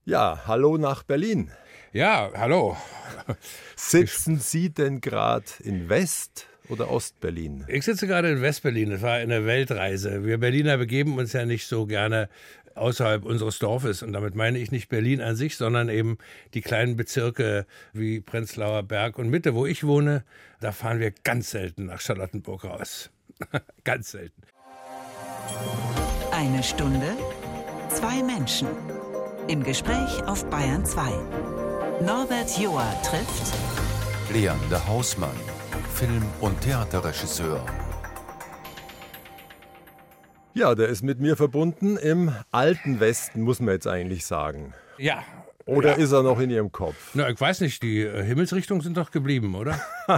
Ja, hallo nach Berlin. Ja, hallo. Sitzen Sie denn gerade in West- oder Ostberlin? Ich sitze gerade in Westberlin. Das war eine Weltreise. Wir Berliner begeben uns ja nicht so gerne außerhalb unseres Dorfes. Und damit meine ich nicht Berlin an sich, sondern eben die kleinen Bezirke wie Prenzlauer Berg und Mitte, wo ich wohne. Da fahren wir ganz selten nach Charlottenburg raus. Ganz selten. Eine Stunde, zwei Menschen. Im Gespräch auf Bayern 2. Norbert Joa trifft Leander Hausmann, Film- und Theaterregisseur. Ja, der ist mit mir verbunden im alten Westen, muss man jetzt eigentlich sagen. Ja. Oder ist er noch in Ihrem Kopf? Na, ich weiß nicht, die Himmelsrichtungen sind doch geblieben, oder?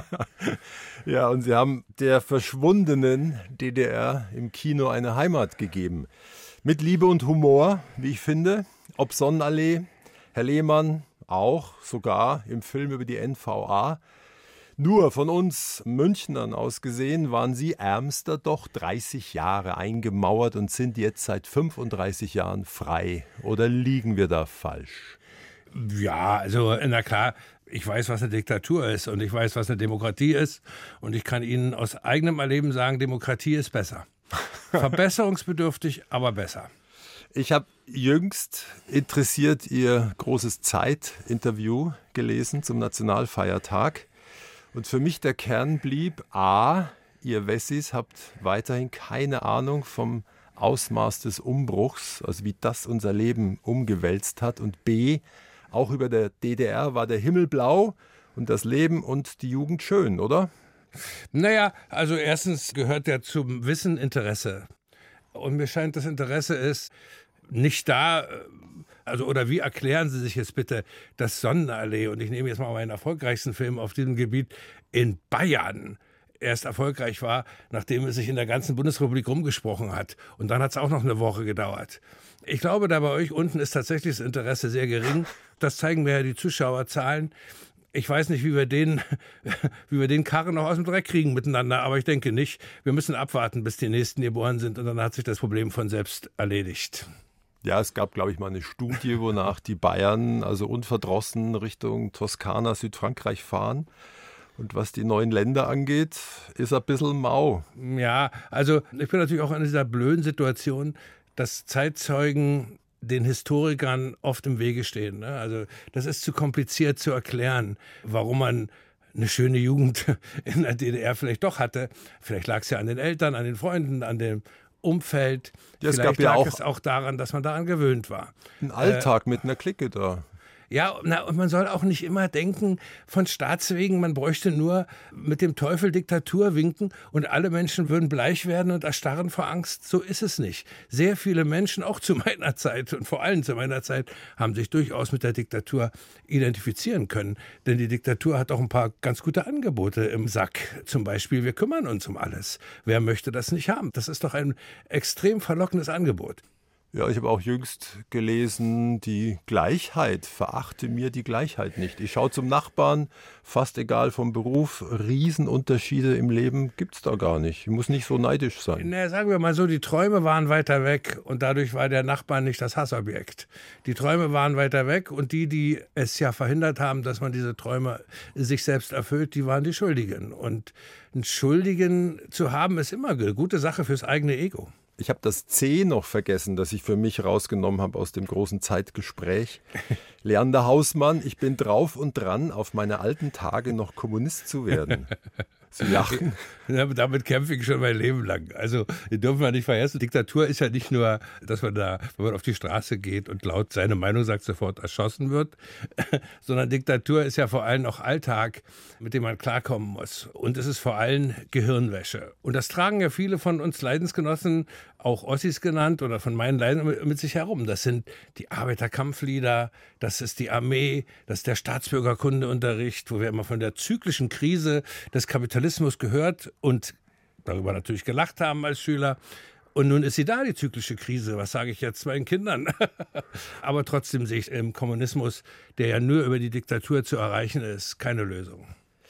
Ja, und Sie haben der verschwundenen DDR im Kino eine Heimat gegeben. Mit Liebe und Humor, wie ich finde. Ob Sonnenallee, Herr Lehmann auch, sogar im Film über die NVA. Nur von uns Münchnern aus gesehen waren Sie Ärmster doch 30 Jahre eingemauert und sind jetzt seit 35 Jahren frei. Oder liegen wir da falsch? Ja, also na klar, ich weiß, was eine Diktatur ist und ich weiß, was eine Demokratie ist. Und ich kann Ihnen aus eigenem Erleben sagen, Demokratie ist besser. Verbesserungsbedürftig, aber besser. Ich habe jüngst interessiert Ihr großes Zeit-Interview gelesen zum Nationalfeiertag. Und für mich der Kern blieb, A, ihr Wessis habt weiterhin keine Ahnung vom Ausmaß des Umbruchs, also wie das unser Leben umgewälzt hat. Und B, auch über der DDR war der Himmel blau und das Leben und die Jugend schön, oder? Naja, also erstens gehört ja zum Wissen Interesse. Und mir scheint, das Interesse ist nicht da, also oder wie erklären Sie sich jetzt bitte, dass Sonnenallee, und ich nehme jetzt mal meinen erfolgreichsten Film auf diesem Gebiet, in Bayern erst erfolgreich war, nachdem es sich in der ganzen Bundesrepublik rumgesprochen hat. Und dann hat es auch noch eine Woche gedauert. Ich glaube, da bei euch unten ist tatsächlich das Interesse sehr gering. Das zeigen mir ja die Zuschauerzahlen. Ich weiß nicht, wie wir den Karren noch aus dem Dreck kriegen miteinander, aber ich denke nicht. Wir müssen abwarten, bis die Nächsten geboren sind und dann hat sich das Problem von selbst erledigt. Ja, es gab, glaube ich, mal eine Studie, wonach die Bayern also unverdrossen Richtung Toskana, Südfrankreich fahren. Und was die neuen Länder angeht, ist ein bisschen mau. Ja, also ich bin natürlich auch in dieser blöden Situation, dass Zeitzeugen den Historikern oft im Wege stehen. Ne? Also das ist zu kompliziert zu erklären, warum man eine schöne Jugend in der DDR vielleicht doch hatte. Vielleicht lag es ja an den Eltern, an den Freunden, an dem Umfeld. Ja, vielleicht lag es auch daran, dass man daran gewöhnt war. Ein Alltag mit einer Clique da. Ja, und man soll auch nicht immer denken, von Staatswegen, man bräuchte nur mit dem Teufel Diktatur winken und alle Menschen würden bleich werden und erstarren vor Angst. So ist es nicht. Sehr viele Menschen, auch zu meiner Zeit und vor allem zu meiner Zeit, haben sich durchaus mit der Diktatur identifizieren können. Denn die Diktatur hat auch ein paar ganz gute Angebote im Sack. Zum Beispiel, wir kümmern uns um alles. Wer möchte das nicht haben? Das ist doch ein extrem verlockendes Angebot. Ja, ich habe auch jüngst gelesen, die Gleichheit, verachte mir die Gleichheit nicht. Ich schaue zum Nachbarn, fast egal vom Beruf, Riesenunterschiede im Leben gibt's da gar nicht. Ich muss nicht so neidisch sein. Na, sagen wir mal so, die Träume waren weiter weg und dadurch war der Nachbar nicht das Hassobjekt. Die Träume waren weiter weg und die es ja verhindert haben, dass man diese Träume sich selbst erfüllt, die waren die Schuldigen. Und einen Schuldigen zu haben, ist immer eine gute Sache fürs eigene Ego. Ich habe das C noch vergessen, das ich für mich rausgenommen habe aus dem großen Zeitgespräch. Leander Hausmann, ich bin drauf und dran, auf meine alten Tage noch Kommunist zu werden. Sie lachen. Ja, damit kämpfe ich schon mein Leben lang. Also, die dürfen wir nicht vergessen. Diktatur ist ja nicht nur, dass man da, wenn man auf die Straße geht und laut seine Meinung sagt, sofort erschossen wird, sondern Diktatur ist ja vor allem auch Alltag, mit dem man klarkommen muss. Und es ist vor allem Gehirnwäsche. Und das tragen ja viele von uns Leidensgenossen, auch Ossis genannt oder von meinen Leiden mit sich herum. Das sind die Arbeiterkampflieder, das ist die Armee, das ist der Staatsbürgerkundeunterricht, wo wir immer von der zyklischen Krise des Kapitalismus gehört und darüber natürlich gelacht haben als Schüler. Und nun ist sie da, die zyklische Krise. Was sage ich jetzt meinen Kindern? Aber trotzdem sehe ich im Kommunismus, der ja nur über die Diktatur zu erreichen ist, keine Lösung.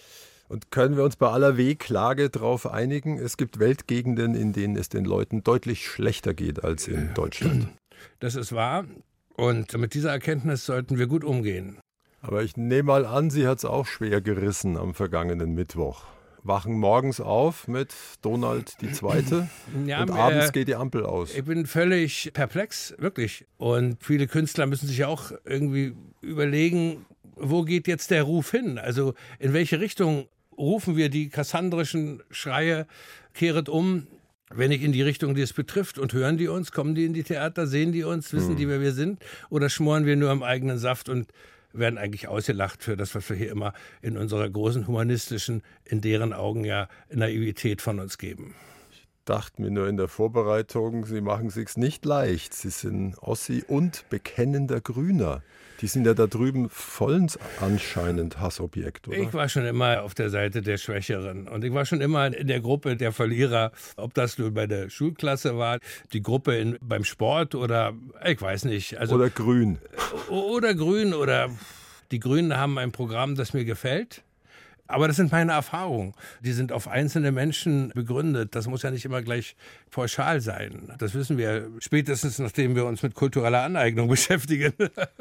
Und können wir uns bei aller Wehklage darauf einigen, es gibt Weltgegenden, in denen es den Leuten deutlich schlechter geht als in Deutschland. Das ist wahr. Und mit dieser Erkenntnis sollten wir gut umgehen. Aber ich nehme mal an, Sie hat es auch schwer gerissen am vergangenen Mittwoch. Wachen morgens auf mit Donald II. Ja, und abends geht die Ampel aus. Ich bin völlig perplex, wirklich. Und viele Künstler müssen sich ja auch irgendwie überlegen, wo geht jetzt der Ruf hin? Also in welche Richtung rufen wir die kassandrischen Schreie, kehret um, wenn nicht in die Richtung, die es betrifft? Und hören die uns? Kommen die in die Theater? Sehen die uns? Wissen die, wer wir sind? Oder schmoren wir nur im eigenen Saft und werden eigentlich ausgelacht für das, was wir hier immer in unserer großen humanistischen, in deren Augen ja Naivität von uns geben? Ich dachte mir nur in der Vorbereitung, Sie machen es sich nicht leicht. Sie sind Ossi und bekennender Grüner. Die sind ja da drüben vollends anscheinend Hassobjekt, oder? Ich war schon immer auf der Seite der Schwächeren und ich war schon immer in der Gruppe der Verlierer, ob das nur bei der Schulklasse war, die Gruppe beim Sport oder ich weiß nicht. Also, oder Grün. Oder Grün oder die Grünen haben ein Programm, das mir gefällt. Aber das sind meine Erfahrungen. Die sind auf einzelne Menschen begründet. Das muss ja nicht immer gleich pauschal sein. Das wissen wir spätestens, nachdem wir uns mit kultureller Aneignung beschäftigen.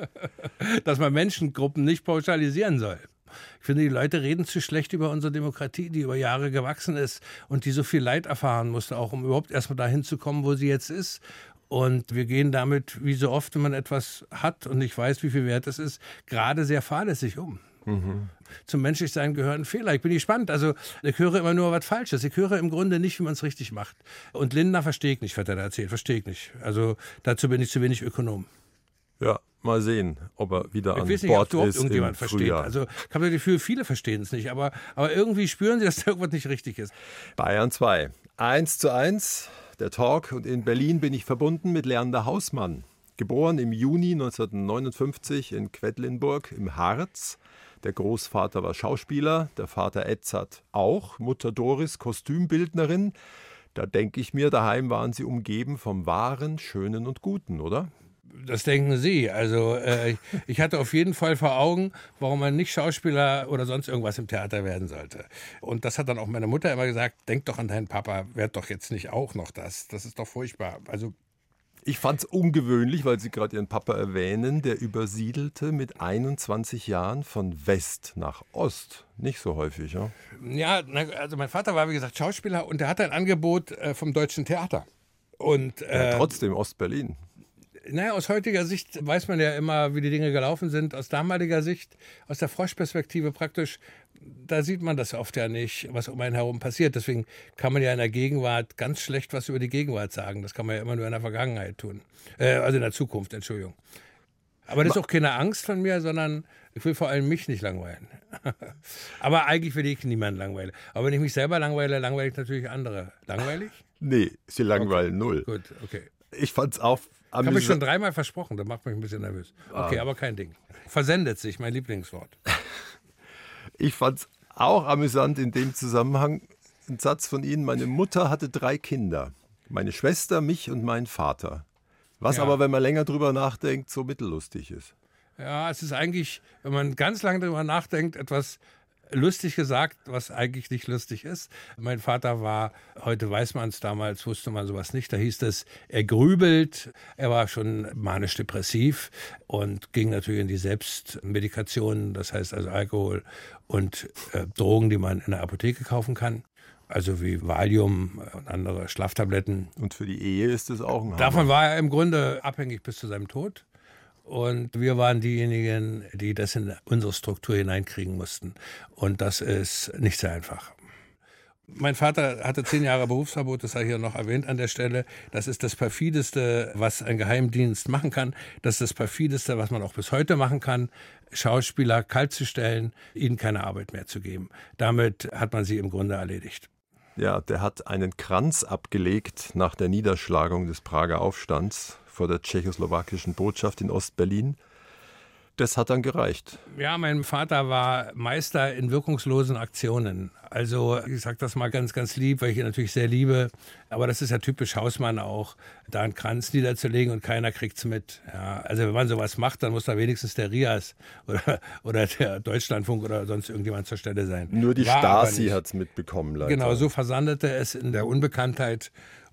Dass man Menschengruppen nicht pauschalisieren soll. Ich finde, die Leute reden zu schlecht über unsere Demokratie, die über Jahre gewachsen ist und die so viel Leid erfahren musste, auch um überhaupt erstmal dahin zu kommen, wo sie jetzt ist. Und wir gehen damit, wie so oft, wenn man etwas hat und nicht weiß, wie viel wert es ist, gerade sehr fahrlässig um. Zum Menschlichsein gehören Fehler. Ich bin gespannt. Also ich höre immer nur was Falsches. Ich höre im Grunde nicht, wie man es richtig macht. Und Lindner verstehe ich nicht, was er da erzählt. Verstehe ich nicht. Also dazu bin ich zu wenig Ökonom. Ja, mal sehen, ob er wieder an Bord ist. Ich weiß nicht, ob überhaupt irgendjemand versteht. Also ich habe das Gefühl, viele verstehen es nicht. Aber irgendwie spüren sie, dass da irgendwas nicht richtig ist. Bayern 2. 1:1, der Talk. Und in Berlin bin ich verbunden mit Leander Hausmann. Geboren im Juni 1959 in Quedlinburg im Harz. Der Großvater war Schauspieler, der Vater Edzard auch, Mutter Doris Kostümbildnerin. Da denke ich mir, daheim waren Sie umgeben vom Wahren, Schönen und Guten, oder? Das denken Sie. Also ich hatte auf jeden Fall vor Augen, warum man nicht Schauspieler oder sonst irgendwas im Theater werden sollte. Und das hat dann auch meine Mutter immer gesagt, denk doch an deinen Papa, werd doch jetzt nicht auch noch das. Das ist doch furchtbar. Also ich fand es ungewöhnlich, weil Sie gerade Ihren Papa erwähnen, der übersiedelte mit 21 Jahren von West nach Ost. Nicht so häufig, ja? Ja, also mein Vater war, wie gesagt, Schauspieler und der hatte ein Angebot vom Deutschen Theater. Und ja, trotzdem Ostberlin. Naja, aus heutiger Sicht weiß man ja immer, wie die Dinge gelaufen sind. Aus damaliger Sicht, aus der Froschperspektive praktisch, da sieht man das oft ja nicht, was um einen herum passiert. Deswegen kann man ja in der Gegenwart ganz schlecht was über die Gegenwart sagen. Das kann man ja immer nur in der Vergangenheit tun. Also in der Zukunft, Entschuldigung. Aber das ist auch keine Angst von mir, sondern ich will vor allem mich nicht langweilen. Aber eigentlich will ich niemanden langweilen. Aber wenn ich mich selber langweile, langweile ich natürlich andere. Langweilig? Nee, Sie langweilen null. Gut, okay. Ich fand's auch Ich habe mich schon 3-mal versprochen, das macht mich ein bisschen nervös. Okay, aber kein Ding. Versendet sich, mein Lieblingswort. Ich fand's auch amüsant in dem Zusammenhang, ein Satz von Ihnen, meine Mutter hatte 3 Kinder. Meine Schwester, mich und meinen Vater. Was aber, wenn man länger drüber nachdenkt, so mittellustig ist. Ja, es ist eigentlich, wenn man ganz lange drüber nachdenkt, etwas lustig gesagt, was eigentlich nicht lustig ist. Mein Vater war, heute weiß man es, damals wusste man sowas nicht, da hieß es, er grübelt, er war schon manisch-depressiv und ging natürlich in die Selbstmedikation, das heißt also Alkohol und Drogen, die man in der Apotheke kaufen kann. Also wie Valium und andere Schlaftabletten. Und für die Ehe ist es auch ein Hammer. Davon war er im Grunde abhängig bis zu seinem Tod. Und wir waren diejenigen, die das in unsere Struktur hineinkriegen mussten. Und das ist nicht sehr einfach. Mein Vater hatte 10 Jahre Berufsverbot, das sei hier noch erwähnt an der Stelle. Das ist das perfideste, was ein Geheimdienst machen kann. Das ist das perfideste, was man auch bis heute machen kann. Schauspieler kalt zu stellen, ihnen keine Arbeit mehr zu geben. Damit hat man sie im Grunde erledigt. Ja, der hat einen Kranz abgelegt nach der Niederschlagung des Prager Aufstands vor der tschechoslowakischen Botschaft in Ostberlin. Das hat dann gereicht. Ja, mein Vater war Meister in wirkungslosen Aktionen. Also ich sage das mal ganz, ganz lieb, weil ich ihn natürlich sehr liebe. Aber das ist ja typisch Hausmann auch, da einen Kranz niederzulegen und keiner kriegt's mit. Ja, also wenn man sowas macht, dann muss da wenigstens der RIAS oder der Deutschlandfunk oder sonst irgendjemand zur Stelle sein. Nur die Stasi hat's mitbekommen, leider. Genau, so versandete es in der Unbekanntheit.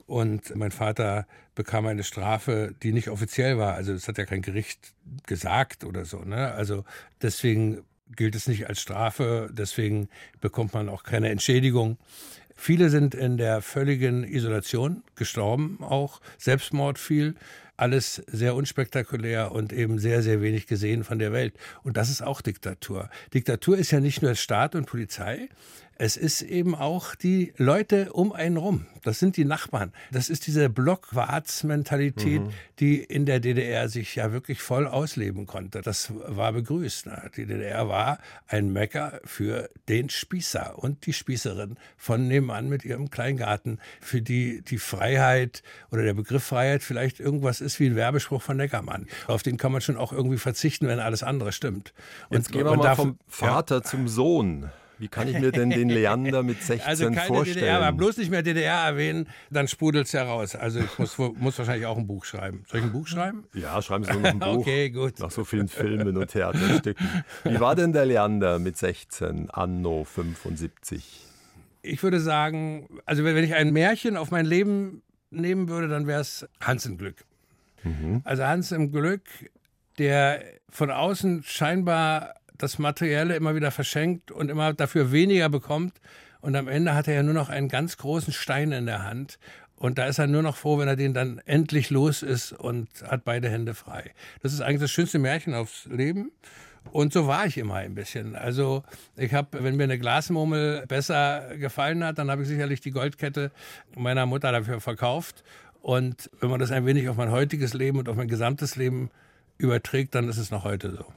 Und mein Vater bekam eine Strafe, die nicht offiziell war. Also das hat ja kein Gericht gesagt oder so, ne? Also deswegen gilt es nicht als Strafe, deswegen bekommt man auch keine Entschädigung. Viele sind in der völligen Isolation gestorben, auch Selbstmord viel. Alles sehr unspektakulär und eben sehr, sehr wenig gesehen von der Welt. Und das ist auch Diktatur. Diktatur ist ja nicht nur Staat und Polizei, es ist eben auch die Leute um einen rum. Das sind die Nachbarn. Das ist diese Blockwarts-Mentalität, die in der DDR sich ja wirklich voll ausleben konnte. Das war begrüßt. Ne? Die DDR war ein Mecker für den Spießer und die Spießerin von nebenan mit ihrem Kleingarten, für die die Freiheit oder der Begriff Freiheit vielleicht irgendwas ist wie ein Werbespruch von Neckermann. Auf den kann man schon auch irgendwie verzichten, wenn alles andere stimmt. Jetzt gehen wir mal vom Vater zum Sohn. Wie kann ich mir denn den Leander mit 16 also keine vorstellen? DDR, aber bloß nicht mehr DDR erwähnen, dann sprudelt es ja raus. Also ich muss wahrscheinlich auch ein Buch schreiben. Soll ich ein Buch schreiben? Ja, schreiben Sie nur noch ein Buch. Okay, gut. Nach so vielen Filmen und Theaterstücken. Wie war denn der Leander mit 16, anno 75? Ich würde sagen, also wenn ich ein Märchen auf mein Leben nehmen würde, dann wäre es Hans im Glück. Also Hans im Glück, der von außen scheinbar das Materielle immer wieder verschenkt und immer dafür weniger bekommt. Und am Ende hat er ja nur noch einen ganz großen Stein in der Hand. Und da ist er nur noch froh, wenn er den dann endlich los ist und hat beide Hände frei. Das ist eigentlich das schönste Märchen aufs Leben. Und so war ich immer ein bisschen. Also ich habe, wenn mir eine Glasmurmel besser gefallen hat, dann habe ich sicherlich die Goldkette meiner Mutter dafür verkauft. Und wenn man das ein wenig auf mein heutiges Leben und auf mein gesamtes Leben überträgt, dann ist es noch heute so.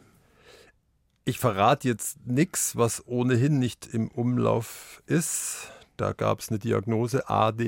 Ich verrate jetzt nichts, was ohnehin nicht im Umlauf ist. Da gab es eine Diagnose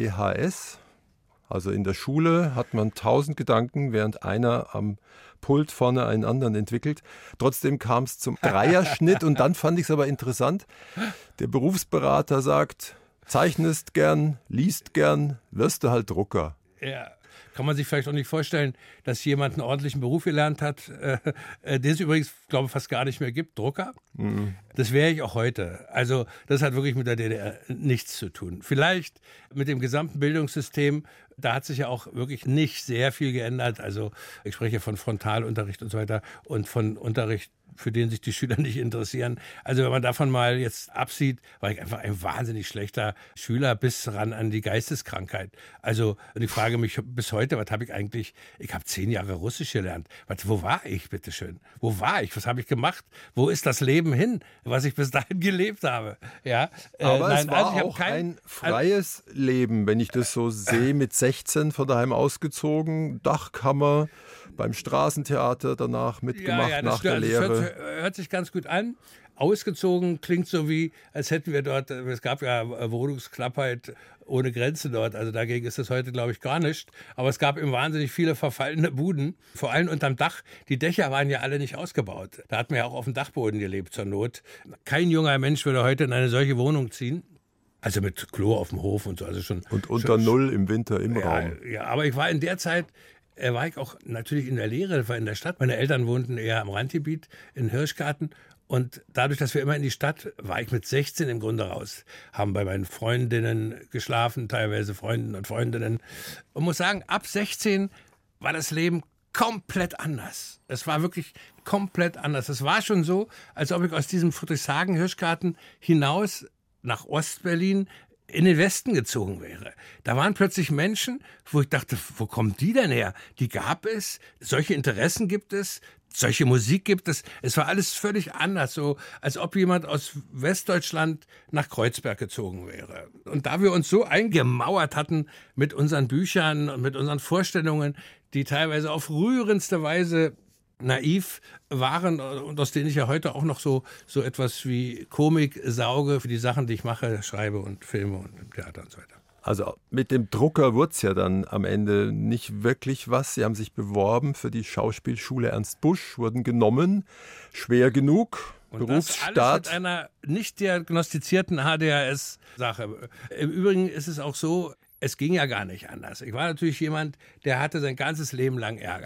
ADHS. Also in der Schule hat man 1000 Gedanken, während einer am Pult vorne einen anderen entwickelt. Trotzdem kam es zum Dreierschnitt und dann fand ich es aber interessant. Der Berufsberater sagt, zeichnest gern, liest gern, wirst du halt Drucker. Ja. Kann man sich vielleicht auch nicht vorstellen, dass jemand einen ordentlichen Beruf gelernt hat, den es übrigens, glaube ich, fast gar nicht mehr gibt, Drucker. Das wäre ich auch heute. Also das hat wirklich mit der DDR nichts zu tun. Vielleicht mit dem gesamten Bildungssystem, da hat sich ja auch wirklich nicht sehr viel geändert. Also ich spreche von Frontalunterricht und so weiter und von Unterricht, für den sich die Schüler nicht interessieren. Also wenn man davon mal jetzt absieht, war ich einfach ein wahnsinnig schlechter Schüler bis ran an die Geisteskrankheit. Also und ich frage mich bis heute, was habe ich eigentlich, ich habe 10 Jahre Russisch gelernt. Wo war ich, bitteschön? Wo war ich? Was habe ich gemacht? Wo ist das Leben hin, was ich bis dahin gelebt habe? Ja, aber es war auch ein freies Leben, wenn ich das so sehe, mit 16 von daheim ausgezogen, Dachkammer, beim Straßentheater danach mitgemacht, nach der Lehre. Das hört sich ganz gut an. Ausgezogen klingt so wie, als hätten wir dort, es gab ja Wohnungsknappheit ohne Grenze dort, also dagegen ist das heute, glaube ich, gar nicht. Aber es gab eben wahnsinnig viele verfallene Buden, vor allem unterm Dach. Die Dächer waren ja alle nicht ausgebaut. Da hat man ja auch auf dem Dachboden gelebt zur Not. Kein junger Mensch würde heute in eine solche Wohnung ziehen. Also mit Klo auf dem Hof und so. Also schon, und unter Null im Winter im Raum. Ja, aber ich war in der Zeit, war ich auch natürlich in der Lehre, war in der Stadt. Meine Eltern wohnten eher am Randgebiet in Hirschgarten. Und dadurch, dass wir immer in die Stadt, war ich mit 16 im Grunde raus. Haben bei meinen Freundinnen geschlafen, teilweise Freunden und Freundinnen. Und muss sagen, ab 16 war das Leben komplett anders. Es war wirklich komplett anders. Es war schon so, als ob ich aus diesem Friedrichshagen-Hirschgarten hinaus nach Ostberlin in den Westen gezogen wäre. Da waren plötzlich Menschen, wo ich dachte, wo kommen die denn her? Die gab es, solche Interessen gibt es, solche Musik gibt es. Es war alles völlig anders, so als ob jemand aus Westdeutschland nach Kreuzberg gezogen wäre. Und da wir uns so eingemauert hatten mit unseren Büchern und mit unseren Vorstellungen, die teilweise auf rührendste Weise naiv waren und aus denen ich ja heute auch noch so etwas wie Komik sauge für die Sachen, die ich mache, schreibe und filme und im Theater und so weiter. Also mit dem Drucker wurde es ja dann am Ende nicht wirklich was. Sie haben sich beworben für die Schauspielschule Ernst Busch, wurden genommen, schwer genug, und Berufsstart. Das alles mit einer nicht diagnostizierten ADHS-Sache. Im Übrigen ist es auch so, es ging ja gar nicht anders. Ich war natürlich jemand, der hatte sein ganzes Leben lang Ärger.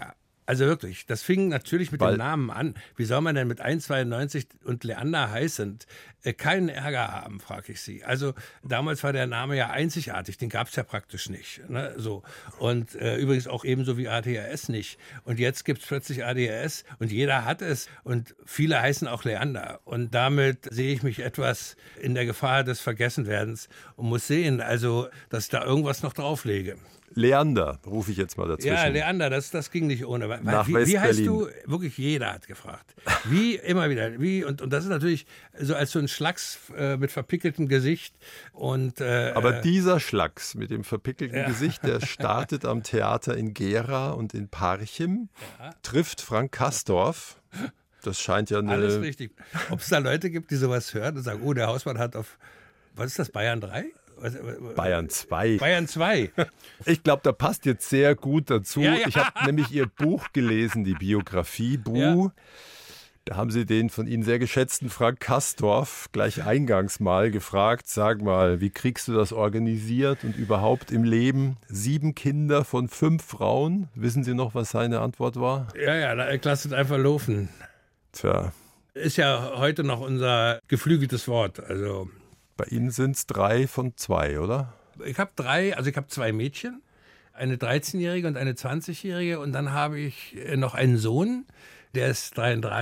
Also wirklich, das fing natürlich mit dem Namen an. Wie soll man denn mit 1,92 und Leander heißend keinen Ärger haben, frage ich Sie. Also damals war der Name ja einzigartig, den gab es ja praktisch nicht. Ne? So. Und übrigens auch ebenso wie ADHS nicht. Und jetzt gibt es plötzlich ADHS und jeder hat es und viele heißen auch Leander. Und damit sehe ich mich etwas in der Gefahr des Vergessenwerdens und muss sehen, also dass ich da irgendwas noch drauflege. Leander, rufe ich jetzt mal dazwischen. Ja, Leander, das ging nicht ohne. Nach wie heißt West-Berlin. du? Wirklich jeder hat gefragt. Wie, immer wieder. Wie, und das ist natürlich so als so ein Schlacks mit verpickeltem Gesicht. Und, aber dieser Schlacks mit dem verpickelten Gesicht, der startet am Theater in Gera und in Parchim, trifft Frank Kastorf. Das scheint ja eine... Alles richtig. Ob es da Leute gibt, die sowas hören und sagen, oh, der Hausmann hat auf, was ist das, Bayern 3? Bayern 2. Bayern 2. Ich glaube, da passt jetzt sehr gut dazu. Ja. Ich habe nämlich Ihr Buch gelesen, die Biografie Bu. Ja. Da haben Sie den von Ihnen sehr geschätzten Frank Kastorf gleich eingangs mal gefragt, sag mal, wie kriegst du das organisiert und überhaupt im Leben? 7 Kinder von 5 Frauen. Wissen Sie noch, was seine Antwort war? Ja, lasst einfach laufen. Tja. Ist ja heute noch unser geflügeltes Wort, also... Bei Ihnen sind es 3 von 2, oder? Ich habe 2 Mädchen, eine 13-Jährige und eine 20-Jährige und dann habe ich noch einen Sohn, der ist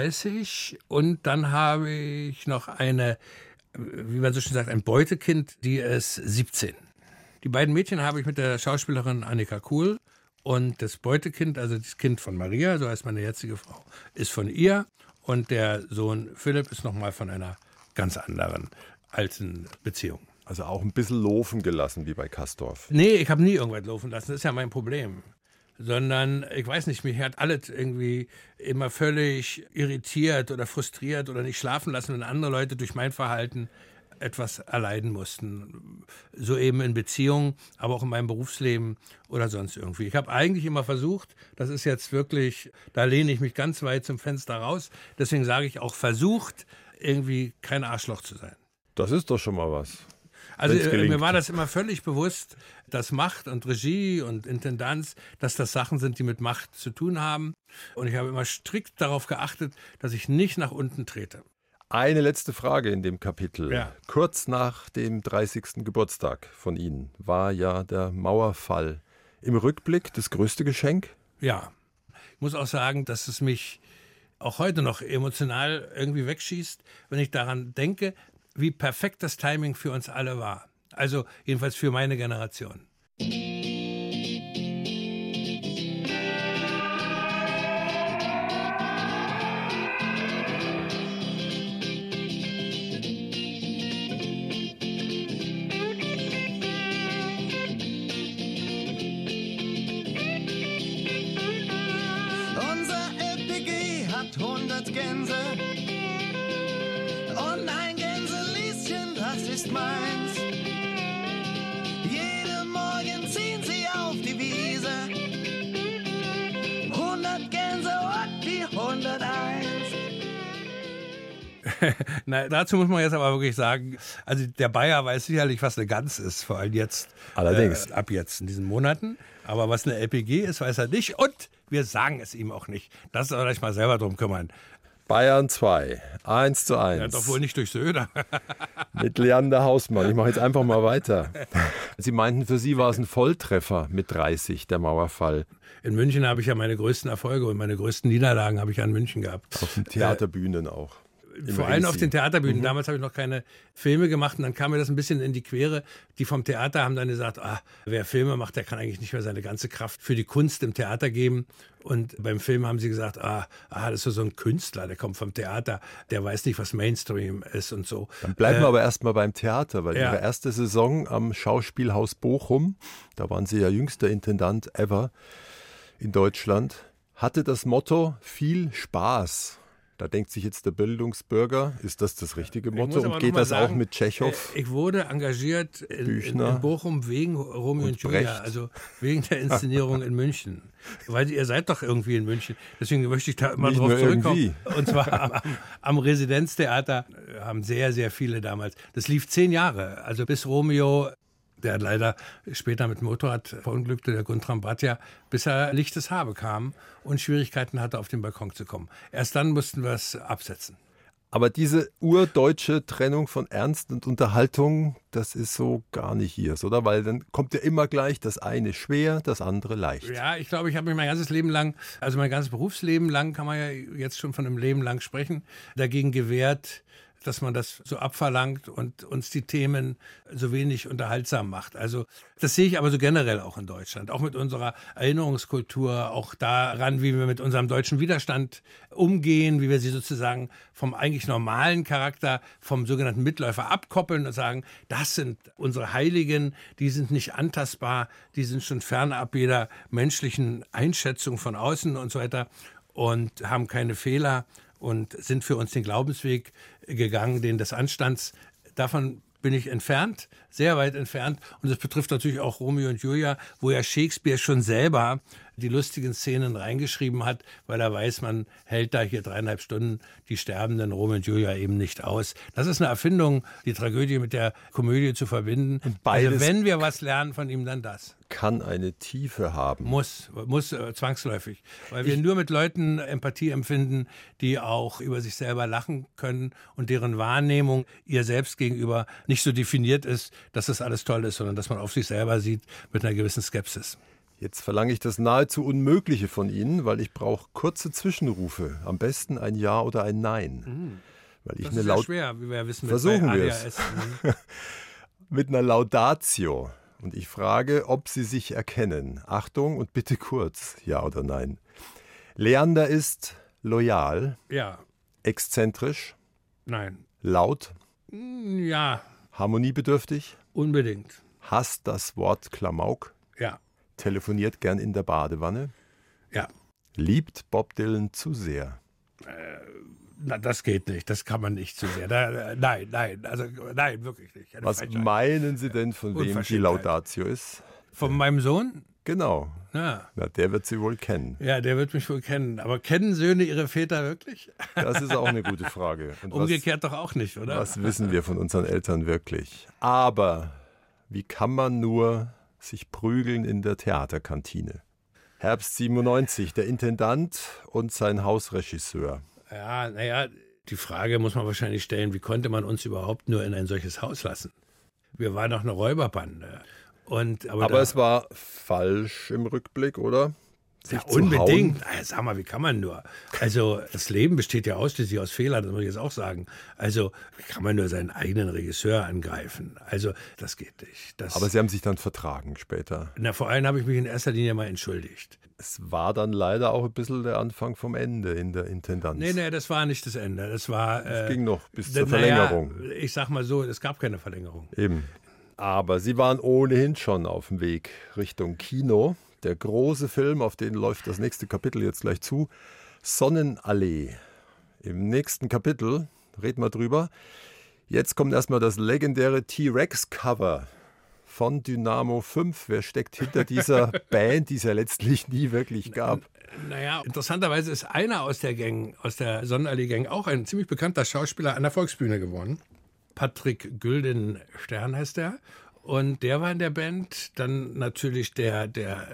33 und dann habe ich noch eine, wie man so schön sagt, ein Beutekind, die ist 17. Die beiden Mädchen habe ich mit der Schauspielerin Annika Kuhl und das Beutekind, also das Kind von Maria, so heißt meine jetzige Frau, ist von ihr und der Sohn Philipp ist nochmal von einer ganz anderen alten Beziehung. Also auch ein bisschen laufen gelassen, wie bei Kastorf. Nee, ich habe nie irgendwas laufen lassen, das ist ja mein Problem. Sondern, ich weiß nicht, mich hat alles irgendwie immer völlig irritiert oder frustriert oder nicht schlafen lassen, wenn andere Leute durch mein Verhalten etwas erleiden mussten. So eben in Beziehungen, aber auch in meinem Berufsleben oder sonst irgendwie. Ich habe eigentlich immer versucht, das ist jetzt wirklich, da lehne ich mich ganz weit zum Fenster raus, deswegen sage ich auch versucht, irgendwie kein Arschloch zu sein. Das ist doch schon mal was. Also mir war das immer völlig bewusst, dass Macht und Regie und Intendanz, dass das Sachen sind, die mit Macht zu tun haben. Und ich habe immer strikt darauf geachtet, dass ich nicht nach unten trete. Eine letzte Frage in dem Kapitel. Ja. Kurz nach dem 30. Geburtstag von Ihnen war ja der Mauerfall. Im Rückblick das größte Geschenk? Ja. Ich muss auch sagen, dass es mich auch heute noch emotional irgendwie wegschießt, wenn ich daran denke, wie perfekt das Timing für uns alle war. Also jedenfalls für meine Generation. Unser LPG hat 100 Gänse und ein Gänselieschen, das ist meins. Jeden Morgen ziehen sie auf die Wiese, 100 Gänse und die 101. Na, dazu muss man jetzt aber wirklich sagen, also der Bayer weiß sicherlich, was eine Gans ist, vor allem jetzt. Allerdings. Ab jetzt in diesen Monaten. Aber was eine LPG ist, weiß er nicht. Und wir sagen es ihm auch nicht. Das soll er sich mal selber drum kümmern. Bayern 2, 1:1. Ja, doch wohl nicht durch Söder. Mit Leander Hausmann. Ich mache jetzt einfach mal weiter. Sie meinten, für Sie war es ein Volltreffer mit 30, der Mauerfall. In München habe ich ja meine größten Erfolge und meine größten Niederlagen habe ich ja in München gehabt. Auf den Theaterbühnen auch. Vor allem auf den Theaterbühnen. Damals habe ich noch keine Filme gemacht und dann kam mir das ein bisschen in die Quere. Die vom Theater haben dann gesagt, wer Filme macht, der kann eigentlich nicht mehr seine ganze Kraft für die Kunst im Theater geben. Und beim Film haben sie gesagt, das ist so ein Künstler, der kommt vom Theater, der weiß nicht, was Mainstream ist und so. Dann bleiben wir aber erstmal beim Theater, weil Ihre erste Saison am Schauspielhaus Bochum, da waren Sie ja jüngster Intendant ever in Deutschland, hatte das Motto viel Spaß. Da denkt sich jetzt der Bildungsbürger, ist das richtige Motto? Und geht das auch mit Tschechow? Ich wurde engagiert in Bochum wegen Romeo und Julia, Brecht. also wegen der Inszenierung in München. Weil ihr seid doch irgendwie in München. Deswegen möchte ich da immer Nicht drauf nur zurückkommen. irgendwie. Und zwar am Residenztheater haben sehr, sehr viele damals. Das lief 10 Jahre, also bis Romeo der leider später mit dem Motorrad verunglückte, der Guntram Bhatia, bis er lichtes Haar bekam und Schwierigkeiten hatte, auf den Balkon zu kommen. Erst dann mussten wir es absetzen. Aber diese urdeutsche Trennung von Ernst und Unterhaltung, das ist so gar nicht hier, oder? Weil dann kommt ja immer gleich das eine schwer, das andere leicht. Ja, ich glaube, ich habe mich mein ganzes Leben lang, also mein ganzes Berufsleben lang, kann man ja jetzt schon von einem Leben lang sprechen, dagegen gewehrt, dass man das so abverlangt und uns die Themen so wenig unterhaltsam macht. Also das sehe ich aber so generell auch in Deutschland, auch mit unserer Erinnerungskultur, auch daran, wie wir mit unserem deutschen Widerstand umgehen, wie wir sie sozusagen vom eigentlich normalen Charakter, vom sogenannten Mitläufer abkoppeln und sagen, das sind unsere Heiligen, die sind nicht antastbar, die sind schon fernab jeder menschlichen Einschätzung von außen und so weiter und haben keine Fehler und sind für uns den Glaubensweg gegangen, den des Anstands. Davon bin ich entfernt, sehr weit entfernt. Und das betrifft natürlich auch Romeo und Julia, wo ja Shakespeare schon selber die lustigen Szenen reingeschrieben hat, weil er weiß, man hält da hier 3,5 Stunden die sterbenden Romeo und Julia eben nicht aus. Das ist eine Erfindung, die Tragödie mit der Komödie zu verbinden. Also wenn wir was lernen von ihm, dann das. Kann eine Tiefe haben. Muss zwangsläufig. Weil wir nur mit Leuten Empathie empfinden, die auch über sich selber lachen können und deren Wahrnehmung ihr selbst gegenüber nicht so definiert ist, dass das alles toll ist, sondern dass man auf sich selber sieht mit einer gewissen Skepsis. Jetzt verlange ich das nahezu Unmögliche von Ihnen, weil ich brauche kurze Zwischenrufe. Am besten ein Ja oder ein Nein. Weil ich Das eine ist sehr schwer, wie wir wissen. Versuchen wir es. Mit einer Laudatio. Und ich frage, ob Sie sich erkennen. Achtung und bitte kurz, Ja oder Nein. Leander ist loyal, Ja, exzentrisch, nein. laut, Ja, harmoniebedürftig, unbedingt. hasst das Wort Klamauk, Ja, telefoniert gern in der Badewanne, ja. liebt Bob Dylan zu sehr. Na, das geht nicht, das kann man nicht zu sehr. Nein, wirklich nicht. Eine Was Frechheit. meinen Sie denn, von wem die Unverschämtheit. Laudatio ist? Von meinem Sohn? Genau, Ja. na, der wird Sie wohl kennen. Ja, der wird mich wohl kennen. Aber kennen Söhne ihre Väter wirklich? Das ist auch eine gute Frage. Und Umgekehrt doch auch nicht, oder? was wissen wir von unseren Eltern wirklich? Aber wie kann man nur sich prügeln in der Theaterkantine? Herbst 97, der Intendant und sein Hausregisseur. Ja, naja, die Frage muss man wahrscheinlich stellen, wie konnte man uns überhaupt nur in ein solches Haus lassen? Wir waren doch eine Räuberbande. Aber Es war falsch im Rückblick, oder? ja, Sich zu unbedingt. hauen? Sag mal, wie kann man nur? Also, das Leben besteht ja ausschließlich aus Fehlern, das muss ich jetzt auch sagen. Also, wie kann man nur seinen eigenen Regisseur angreifen? Also, das geht nicht. Aber Sie haben sich dann vertragen später. Vor allem habe ich mich in erster Linie mal entschuldigt. Es war dann leider auch ein bisschen der Anfang vom Ende in der Intendanz. Nee, das war nicht das Ende. Das war. Es ging noch bis zur Verlängerung. Ich sag mal so, es gab keine Verlängerung. Eben. Aber Sie waren ohnehin schon auf dem Weg Richtung Kino. Der große Film, auf den läuft das nächste Kapitel jetzt gleich zu, Sonnenallee. Im nächsten Kapitel reden wir drüber. Jetzt kommt erstmal das legendäre T-Rex-Cover von Dynamo 5. Wer steckt hinter dieser Band, die es ja letztlich nie wirklich gab? Naja, interessanterweise ist einer aus der Gang, aus der Sonnenallee-Gang, auch ein ziemlich bekannter Schauspieler an der Volksbühne geworden. Patrick Güldenstern heißt er. Und der war in der Band, dann natürlich der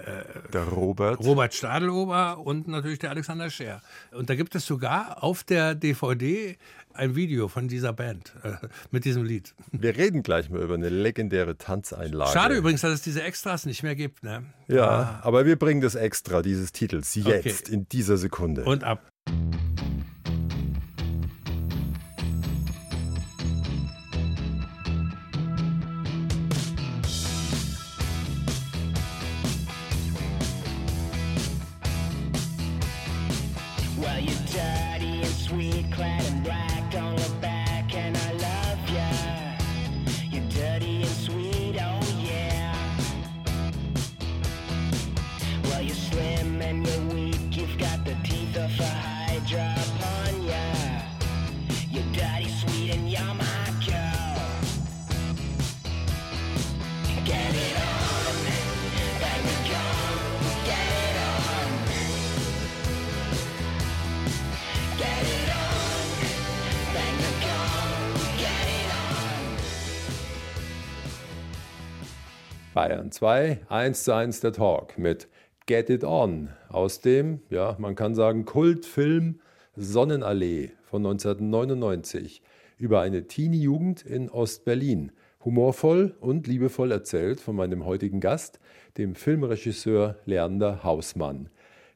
Robert Stadelober und natürlich der Alexander Scher. Und da gibt es sogar auf der DVD ein Video von dieser Band mit diesem Lied. Wir reden gleich mal über eine legendäre Tanzeinlage. Schade übrigens, dass es diese Extras nicht mehr gibt. Ne? Ja, aber wir bringen das Extra dieses Titels jetzt, Okay. in dieser Sekunde. Und ab. Well, you're dirty and sweet, clad in black. Don't look back, and I love ya. You're dirty and sweet, oh yeah. Well, you're slim and you're weak. You've got the teeth of a Hydra. Bayern 2, 1:1 der Talk mit Get It On aus dem, ja, man kann sagen, Kultfilm Sonnenallee von 1999 über eine Teenie-Jugend in Ostberlin. Humorvoll und liebevoll erzählt von meinem heutigen Gast, dem Filmregisseur Leander Hausmann.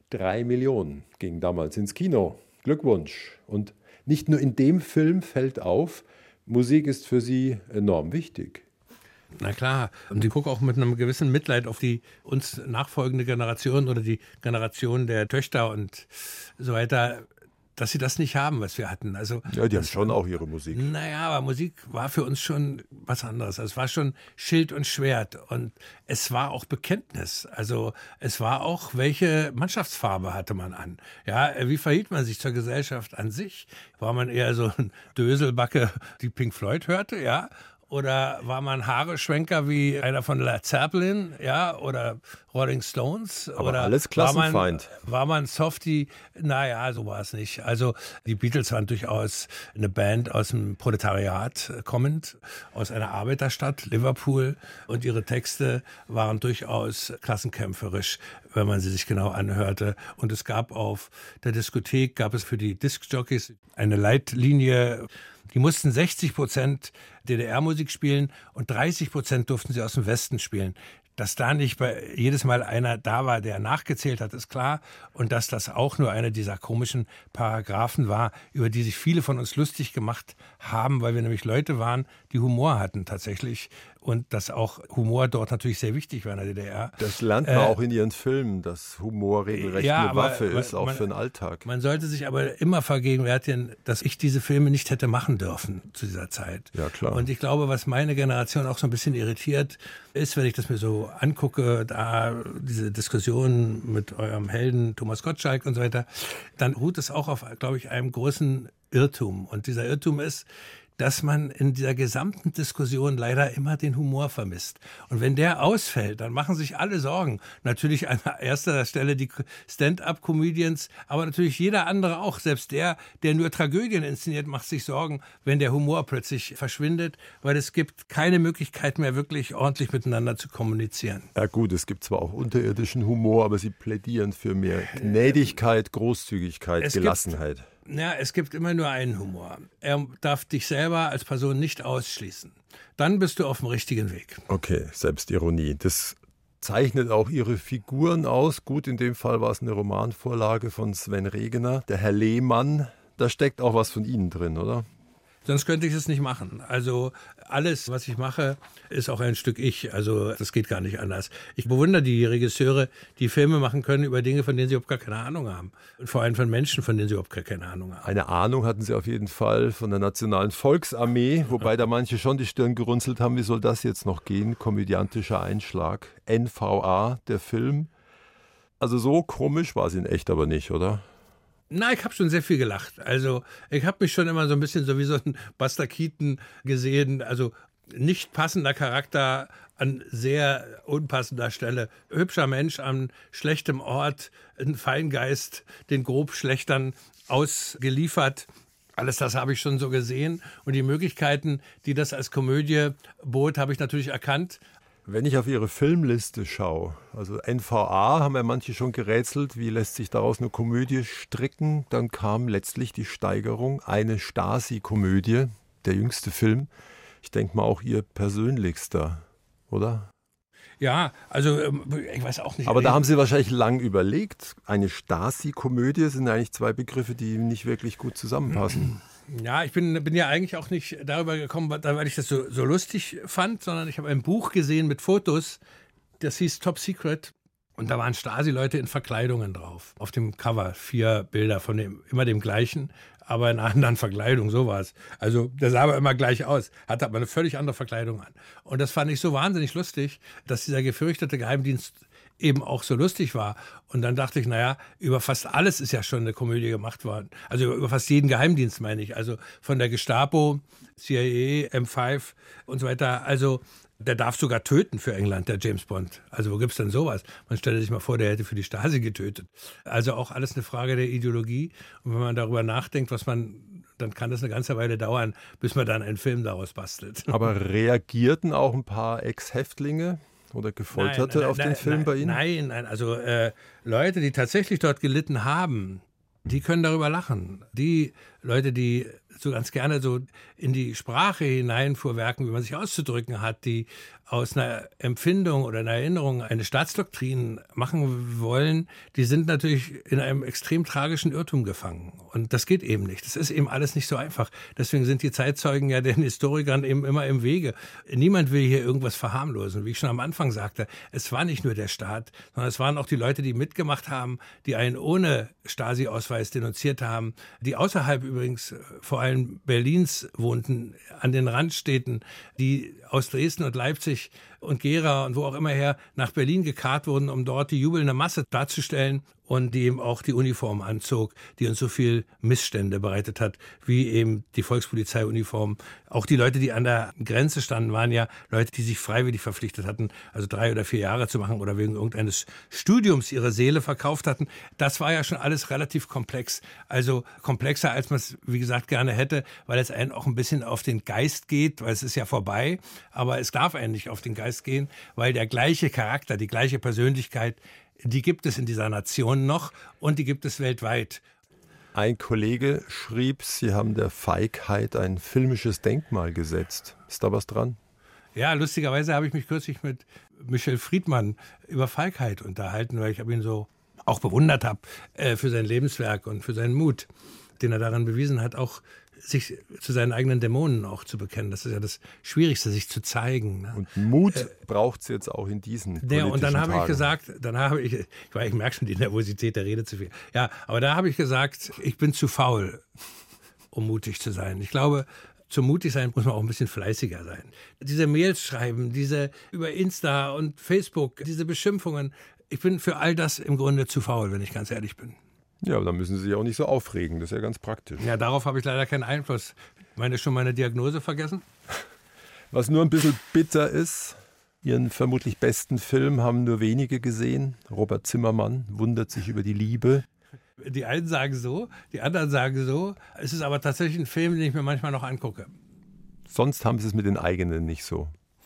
3 Millionen gingen damals ins Kino. Glückwunsch. Und nicht nur in dem Film fällt auf, Musik ist für Sie enorm wichtig. Na klar, und ich gucke auch mit einem gewissen Mitleid auf die uns nachfolgende Generation oder die Generation der Töchter und so weiter, dass sie das nicht haben, was wir hatten. Also, ja, die haben schon auch ihre Musik. Naja, aber Musik war für uns schon was anderes. Also es war schon Schild und Schwert und es war auch Bekenntnis. Also es war auch, welche Mannschaftsfarbe hatte man an. Ja, wie verhielt man sich zur Gesellschaft an sich? War man eher so ein Döselbacke, die Pink Floyd hörte, ja? Oder war man Haareschwenker wie einer von Led Zeppelin, ja, oder Rolling Stones? Aber oder alles Klassenfeind. War man Softie? Naja, so war es nicht. Also die Beatles waren durchaus eine Band aus dem Proletariat kommend, aus einer Arbeiterstadt, Liverpool. Und ihre Texte waren durchaus klassenkämpferisch, wenn man sie sich genau anhörte. Und es gab auf der Diskothek, gab es für die Diskjockeys eine Leitlinie. Die mussten 60% DDR-Musik spielen und 30% durften sie aus dem Westen spielen. Dass da nicht jedes Mal einer da war, der nachgezählt hat, ist klar. Und dass das auch nur eine dieser komischen Paragraphen war, über die sich viele von uns lustig gemacht haben, weil wir nämlich Leute waren, die Humor hatten tatsächlich. Und dass auch Humor dort natürlich sehr wichtig war in der DDR. Das lernt man auch in Ihren Filmen, dass Humor regelrecht eine Waffe ist, auch für den Alltag. Man sollte sich aber immer vergegenwärtigen, dass ich diese Filme nicht hätte machen dürfen zu dieser Zeit. Ja, klar. Und ich glaube, was meine Generation auch so ein bisschen irritiert ist, wenn ich das mir so angucke, da diese Diskussion mit eurem Helden Thomas Gottschalk und so weiter, dann ruht es auch auf, glaube ich, einem großen Irrtum. Und dieser Irrtum ist, dass man in dieser gesamten Diskussion leider immer den Humor vermisst. Und wenn der ausfällt, dann machen sich alle Sorgen. Natürlich an erster Stelle die Stand-up-Comedians, aber natürlich jeder andere auch. Selbst der nur Tragödien inszeniert, macht sich Sorgen, wenn der Humor plötzlich verschwindet, weil es gibt keine Möglichkeit mehr, wirklich ordentlich miteinander zu kommunizieren. Ja gut, es gibt zwar auch unterirdischen Humor, aber Sie plädieren für mehr Gnädigkeit, Großzügigkeit, Gelassenheit. Es gibt immer nur einen Humor. Er darf dich selber als Person nicht ausschließen. Dann bist du auf dem richtigen Weg. Okay, Selbstironie. Das zeichnet auch Ihre Figuren aus. Gut, in dem Fall war es eine Romanvorlage von Sven Regener, der Herr Lehmann. Da steckt auch was von Ihnen drin, oder? Sonst könnte ich es nicht machen. Also alles, was ich mache, ist auch ein Stück ich. Also das geht gar nicht anders. Ich bewundere die Regisseure, die Filme machen können über Dinge, von denen sie überhaupt gar keine Ahnung haben. Und vor allem von Menschen, von denen sie überhaupt gar keine Ahnung haben. Eine Ahnung hatten Sie auf jeden Fall von der Nationalen Volksarmee, wobei da manche schon die Stirn gerunzelt haben, wie soll das jetzt noch gehen? Komödiantischer Einschlag. NVA, der Film. Also so komisch war sie in echt aber nicht, oder? Na, ich habe schon sehr viel gelacht. Also ich habe mich schon immer so ein bisschen so wie so ein Buster Keaton gesehen. Also nicht passender Charakter an sehr unpassender Stelle. Hübscher Mensch an schlechtem Ort, ein Feingeist, den Grobschlechtern ausgeliefert. Alles das habe ich schon so gesehen. Und die Möglichkeiten, die das als Komödie bot, habe ich natürlich erkannt. Wenn ich auf Ihre Filmliste schaue, also NVA, haben ja manche schon gerätselt, wie lässt sich daraus eine Komödie stricken? Dann kam letztlich die Steigerung, eine Stasi-Komödie, der jüngste Film. Ich denke mal auch Ihr persönlichster, oder? Ja, also ich weiß auch nicht. Aber da haben Sie wahrscheinlich lang überlegt. Eine Stasi-Komödie sind eigentlich zwei Begriffe, die nicht wirklich gut zusammenpassen. Ja, ich bin ja eigentlich auch nicht darüber gekommen, weil ich das so lustig fand, sondern ich habe ein Buch gesehen mit Fotos, das hieß Top Secret. Und da waren Stasi-Leute in Verkleidungen drauf. Auf dem Cover 4 Bilder von immer dem gleichen, aber in einer anderen Verkleidung, so war es. Also der sah aber immer gleich aus, hatte aber eine völlig andere Verkleidung an. Und das fand ich so wahnsinnig lustig, dass dieser gefürchtete Geheimdienst eben auch so lustig war. Und dann dachte ich, naja, über fast alles ist ja schon eine Komödie gemacht worden. Also über fast jeden Geheimdienst meine ich. Also von der Gestapo, CIA, M5 und so weiter. Also der darf sogar töten für England, der James Bond. Also wo gibt's denn sowas? Man stelle sich mal vor, der hätte für die Stasi getötet. Also auch alles eine Frage der Ideologie. Und wenn man darüber nachdenkt, dann kann das eine ganze Weile dauern, bis man dann einen Film daraus bastelt. Aber reagierten auch ein paar Ex-Häftlinge oder Gefolterte auf den Film bei Ihnen? Nein, also Leute, die tatsächlich dort gelitten haben, die können darüber lachen. Die Leute, die so ganz gerne so in die Sprache hineinfuhrwerken, wie man sich auszudrücken hat, die aus einer Empfindung oder einer Erinnerung eine Staatsdoktrin machen wollen, die sind natürlich in einem extrem tragischen Irrtum gefangen. Und das geht eben nicht. Das ist eben alles nicht so einfach. Deswegen sind die Zeitzeugen ja den Historikern eben immer im Wege. Niemand will hier irgendwas verharmlosen. Wie ich schon am Anfang sagte, es war nicht nur der Staat, sondern es waren auch die Leute, die mitgemacht haben, die einen ohne Stasi-Ausweis denunziert haben, die außerhalb übrigens vor allem Berlins wohnten, an den Randstädten, die aus Dresden und Leipzig und Gera und wo auch immer her nach Berlin gekarrt wurden, um dort die jubelnde Masse darzustellen und die eben auch die Uniform anzog, die uns so viel Missstände bereitet hat, wie eben die Volkspolizeiuniform. Auch die Leute, die an der Grenze standen, waren ja Leute, die sich freiwillig verpflichtet hatten, also 3 oder 4 Jahre zu machen oder wegen irgendeines Studiums ihre Seele verkauft hatten. Das war ja schon alles relativ komplex. Also komplexer, als man es, wie gesagt, gerne hätte, weil es einen auch ein bisschen auf den Geist geht, weil es ist ja vorbei, aber es darf einen nicht auf den Geist gehen, weil der gleiche Charakter, die gleiche Persönlichkeit, die gibt es in dieser Nation noch und die gibt es weltweit. Ein Kollege schrieb, Sie haben der Feigheit ein filmisches Denkmal gesetzt. Ist da was dran? Ja, lustigerweise habe ich mich kürzlich mit Michel Friedmann über Feigheit unterhalten, weil ich ihn so auch bewundert habe für sein Lebenswerk und für seinen Mut, den er daran bewiesen hat, auch sich zu seinen eigenen Dämonen auch zu bekennen. Das ist ja das Schwierigste, sich zu zeigen. Ne? Und Mut braucht es jetzt auch in diesen politischen und dann habe Tagen. ich gesagt, ich merke schon die Nervosität, der Rede zu viel. Ja, aber da habe ich gesagt, ich bin zu faul, um mutig zu sein. Ich glaube, zum mutig sein muss man auch ein bisschen fleißiger sein. Diese Mails schreiben, diese über Insta und Facebook, diese Beschimpfungen, ich bin für all das im Grunde zu faul, wenn ich ganz ehrlich bin. Ja, aber dann müssen Sie sich auch nicht so aufregen. Das ist ja ganz praktisch. Ja, darauf habe ich leider keinen Einfluss. Schon meine Diagnose vergessen? Was nur ein bisschen bitter ist, Ihren vermutlich besten Film haben nur wenige gesehen. Robert Zimmermann wundert sich über die Liebe. Die einen sagen so, die anderen sagen so. Es ist aber tatsächlich ein Film, den ich mir manchmal noch angucke. Sonst haben Sie es mit den eigenen nicht so.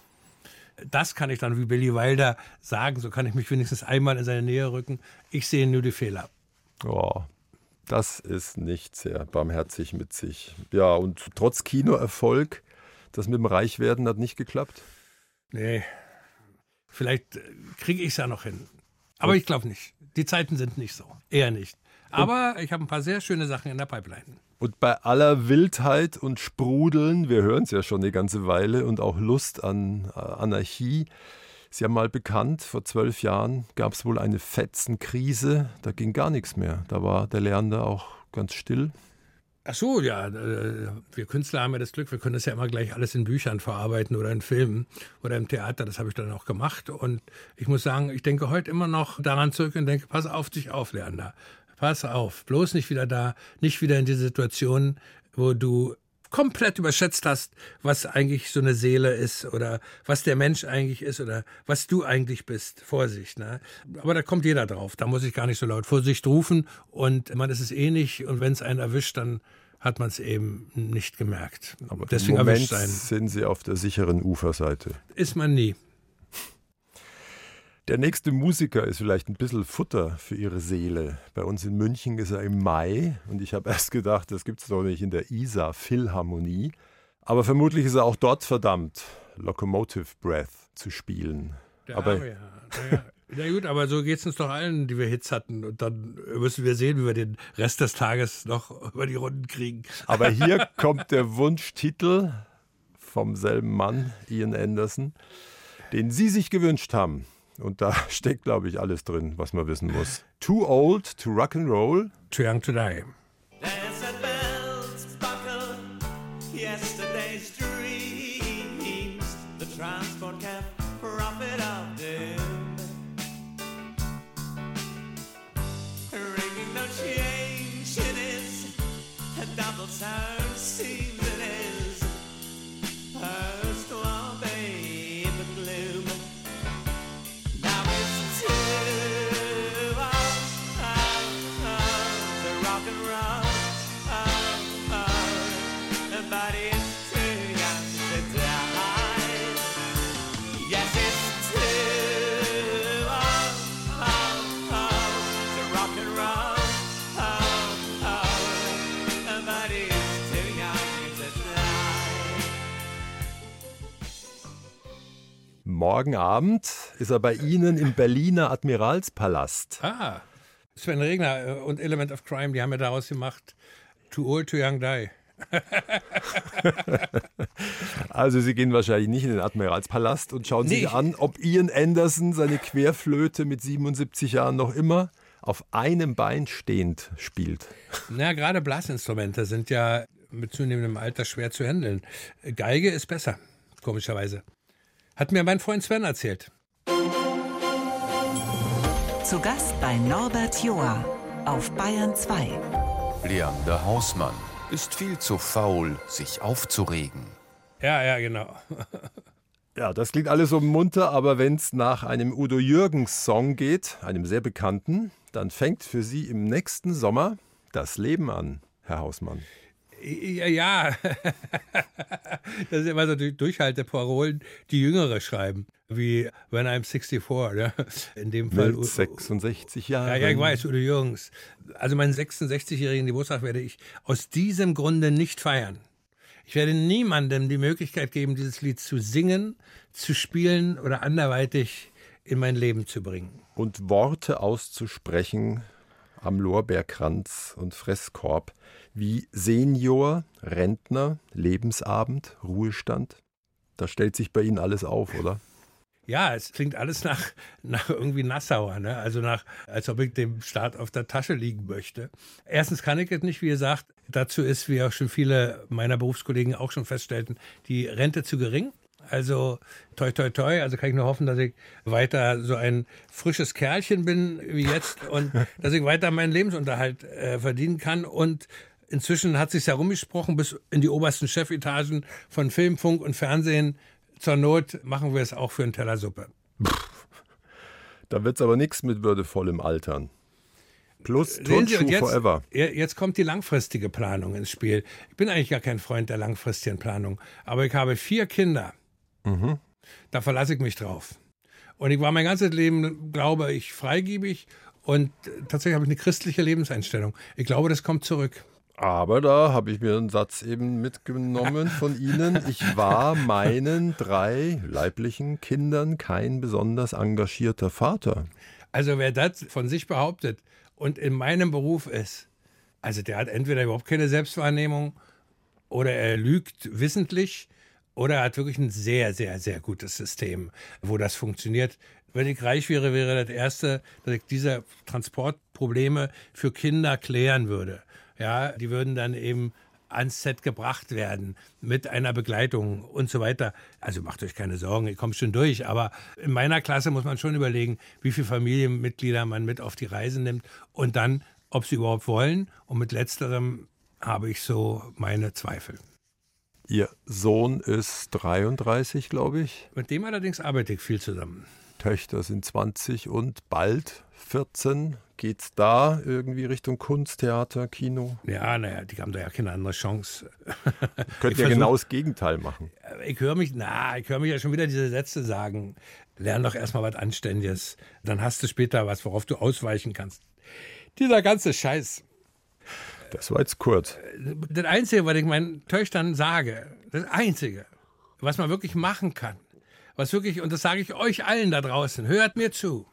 Das kann ich dann wie Billy Wilder sagen. So kann ich mich wenigstens einmal in seine Nähe rücken. Ich sehe nur die Fehler. Oh, das ist nicht sehr barmherzig mit sich. Ja, und trotz Kinoerfolg, das mit dem Reichwerden hat nicht geklappt? Nee, vielleicht kriege ich es ja noch hin. Aber ich glaube nicht. Die Zeiten sind nicht so. Eher nicht. Aber ich habe ein paar sehr schöne Sachen in der Pipeline. Und bei aller Wildheit und Sprudeln, wir hören es ja schon eine ganze Weile, und auch Lust an Anarchie, ist ja mal bekannt, vor 12 Jahren gab es wohl eine Fetzenkrise, da ging gar nichts mehr. Da war der Lernende auch ganz still. Ach so, ja, wir Künstler haben ja das Glück, wir können das ja immer gleich alles in Büchern verarbeiten oder in Filmen oder im Theater, das habe ich dann auch gemacht. Und ich muss sagen, ich denke heute immer noch daran zurück und denke, pass auf dich auf, Lernender. Pass auf, bloß nicht wieder da, nicht wieder in diese Situation, wo du komplett überschätzt hast, was eigentlich so eine Seele ist oder was der Mensch eigentlich ist oder was du eigentlich bist. Vorsicht, ne? Aber da kommt jeder drauf. Da muss ich gar nicht so laut Vorsicht rufen und man ist es eh nicht. Und wenn es einen erwischt, dann hat man es eben nicht gemerkt. Aber deswegen im Moment erwischt einen. sind Sie auf der sicheren Uferseite. Ist man nie. Der nächste Musiker ist vielleicht ein bisschen Futter für Ihre Seele. Bei uns in München ist er im Mai und ich habe erst gedacht, das gibt es doch nicht in der Isar Philharmonie. Aber vermutlich ist er auch dort verdammt, Locomotive Breath zu spielen. Ja gut, aber so geht es uns doch allen, die wir Hits hatten. Und dann müssen wir sehen, wie wir den Rest des Tages noch über die Runden kriegen. Aber hier kommt der Wunschtitel vom selben Mann, Ian Anderson, den Sie sich gewünscht haben. Und da steckt, glaube ich, alles drin, was man wissen muss. Too old to rock and roll. Too young to die. Desert bells buckle yesterday's dreams. The transport cab prophet of doom. Ringing no change it is. A double sound seems it is. First one babe the gloom. Now it's too to rock and roll. But it's too young to die. Yes, it's too Morgen Abend ist er bei Ihnen im Berliner Admiralspalast. Ah, Sven Regner und Element of Crime, die haben ja daraus gemacht, Too Old, Too Young, Die. Also Sie gehen wahrscheinlich nicht in den Admiralspalast und schauen sich an, ob Ian Anderson seine Querflöte mit 77 Jahren noch immer auf einem Bein stehend spielt. Na, gerade Blasinstrumente sind ja mit zunehmendem Alter schwer zu handeln. Geige ist besser, komischerweise. Hat mir mein Freund Sven erzählt. Zu Gast bei Norbert Joa auf Bayern 2. Leander Hausmann ist viel zu faul, sich aufzuregen. Ja, genau. Ja, das klingt alles so munter, aber wenn es nach einem Udo Jürgens-Song geht, einem sehr bekannten, dann fängt für Sie im nächsten Sommer das Leben an, Herr Hausmann. Ja, das ist immer so die Durchhalteparolen, die Jüngere schreiben, wie When I'm 64, ne? In dem Fall. Mit 66 Jahren. Ja, ich weiß, Udo Jürgens. Also meinen 66-jährigen Geburtstag werde ich aus diesem Grunde nicht feiern. Ich werde niemandem die Möglichkeit geben, dieses Lied zu singen, zu spielen oder anderweitig in mein Leben zu bringen. Und Worte auszusprechen am Lorbeerkranz und Fresskorb wie Senior, Rentner, Lebensabend, Ruhestand. Da stellt sich bei Ihnen alles auf, oder? Ja, es klingt alles nach irgendwie Nassauer, ne? Also als ob ich dem Staat auf der Tasche liegen möchte. Erstens kann ich es nicht, wie gesagt. Dazu ist, wie auch schon viele meiner Berufskollegen auch schon feststellten, die Rente zu gering. Also toi, toi, toi. Also kann ich nur hoffen, dass ich weiter so ein frisches Kerlchen bin wie jetzt und dass ich weiter meinen Lebensunterhalt verdienen kann. Und inzwischen hat sich's herumgesprochen bis in die obersten Chefetagen von Film, Funk und Fernsehen. Zur Not machen wir es auch für einen Teller Suppe. Da wird's aber nichts mit würdevollem Altern. Plus Turnschuh forever. Jetzt kommt die langfristige Planung ins Spiel. Ich bin eigentlich gar kein Freund der langfristigen Planung. Aber ich habe 4 Kinder. Mhm. Da verlasse ich mich drauf. Und ich war mein ganzes Leben, glaube ich, freigebig. Und tatsächlich habe ich eine christliche Lebenseinstellung. Ich glaube, das kommt zurück. Aber da habe ich mir einen Satz eben mitgenommen von Ihnen. Ich war meinen 3 leiblichen Kindern kein besonders engagierter Vater. Also wer das von sich behauptet und in meinem Beruf ist, also der hat entweder überhaupt keine Selbstwahrnehmung oder er lügt wissentlich oder er hat wirklich ein sehr, sehr, sehr gutes System, wo das funktioniert. Wenn ich reich wäre, wäre das Erste, dass ich diese Transportprobleme für Kinder klären würde. Ja, die würden dann eben ans Set gebracht werden mit einer Begleitung und so weiter. Also macht euch keine Sorgen, ich komme schon durch. Aber in meiner Klasse muss man schon überlegen, wie viele Familienmitglieder man mit auf die Reise nimmt und dann, ob sie überhaupt wollen. Und mit letzterem habe ich so meine Zweifel. Ihr Sohn ist 33, glaube ich. Mit dem allerdings arbeite ich viel zusammen. Töchter sind 20 und bald 14. Geht's da irgendwie Richtung Kunst, Theater, Kino? Ja, naja, die haben da ja keine andere Chance. Könnt ihr genau das Gegenteil machen. Ich höre mich ja schon wieder diese Sätze sagen. Lern doch erstmal was Anständiges. Dann hast du später was, worauf du ausweichen kannst. Dieser ganze Scheiß. Das war jetzt kurz. Das Einzige, was ich meinen Töchtern sage, das Einzige, was man wirklich machen kann, was wirklich, und das sage ich euch allen da draußen, hört mir zu,